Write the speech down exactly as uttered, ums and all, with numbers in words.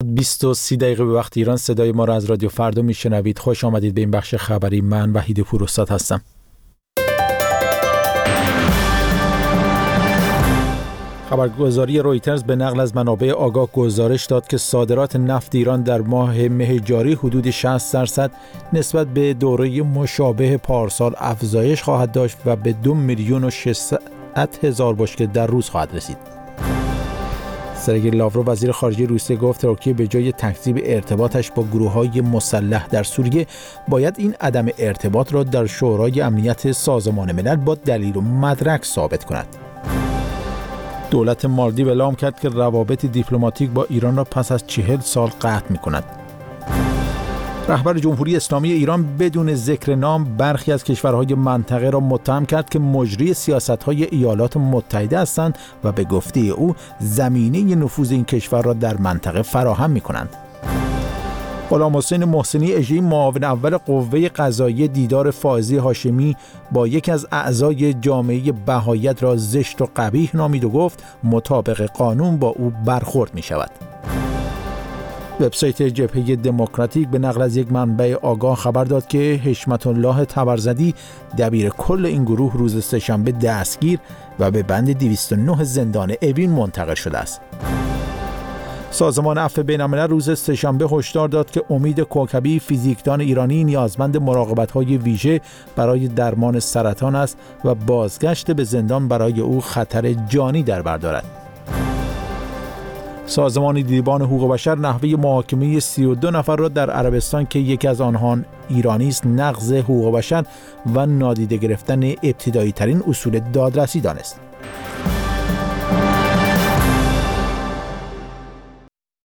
بیست و سی دقیقه به وقت ایران. صدای ما را از رادیو فردا میشنوید. خوش آمدید به این بخش خبری. من وحید پوراستاد هستم. خبرگزاری رویترز به نقل از منابع آگاه گزارش داد که صادرات نفت ایران در ماه مه جاری حدود شصت درصد نسبت به دوره مشابه پارسال افزایش خواهد داشت و به دو میلیون و ششصد هزار بشکه در روز خواهد رسید. سرگئی لاوروف وزیر خارجه روسیه گفت ترکیه به جای تکذیب ارتباطش با گروه‌های مسلح در سوریه باید این عدم ارتباط را در شورای امنیت سازمان ملل با دلیل و مدرک ثابت کند. دولت مالدیو اعلام کرد که روابط دیپلماتیک با ایران را پس از چهل سال قطع می‌کند. رهبر جمهوری اسلامی ایران بدون ذکر نام برخی از کشورهای منطقه را متهم کرد که مجری سیاست‌های ایالات متحده هستند و به گفته او زمینه نفوذ این کشور را در منطقه فراهم می‌کنند. غلام حسین محسنی اژه‌ای معاون اول قوه قضاییه دیدار فائزه هاشمی با یکی از اعضای جامعه بهائیت را زشت و قبیح نامید و گفت مطابق قانون با او برخورد می‌شود. وبسایت جبهه دموکراتیک به نقل از یک منبع آگاه خبر داد که حشمت الله تبرزدی دبیر کل این گروه روز سه‌شنبه دستگیر و به بند دویست و نه زندان اوین منتقل شده است. سازمان عفو بین‌الملل روز سه‌شنبه هشدار داد که امید کوکبی فیزیکدان ایرانی نیازمند مراقبت‌های ویژه برای درمان سرطان است و بازگشت به زندان برای او خطر جانی در بر دارد. سازمان دیدبان حقوق بشر نحوه محاکمه سی و دو نفر را در عربستان که یکی از آنها ایرانی است نقض حقوق بشر و نادیده گرفتن ابتدایی ترین اصول دادرسی دانست.